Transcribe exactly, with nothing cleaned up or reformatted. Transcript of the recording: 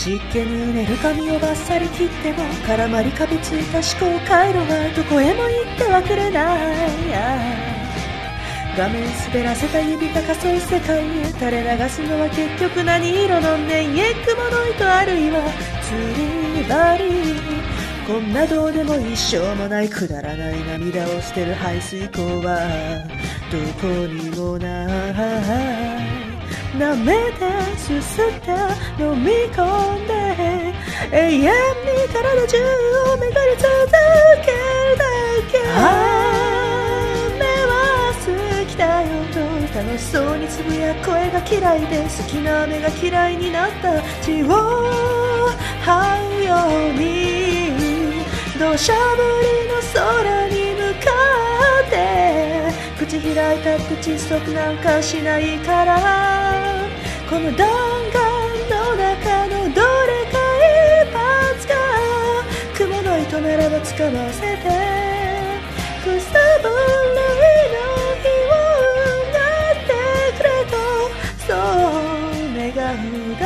湿気にうねる髪をバッサリ切っても絡まりかびついた思考回路はどこへも行ってはくれない。画面滑らせた指が仮想世界へ垂れ流すのは結局何色のねんエッグモノイトあるいは釣り針。こんなどうでも一生もないくだらない涙を捨てる排水口はどこにもない。舐めてすすって飲み込んで永遠に体中を巡り続けるだけ。雨は好きだよと楽しそうにつぶやく声が嫌いで好きな雨が嫌いになった血を這うように土砂降りの空に向かって口開いたって窒息なんかしないからこの弾丸の中のどれか一発が雲の糸ならば掴ませてくすぶるの日をなってくれとそう願うだ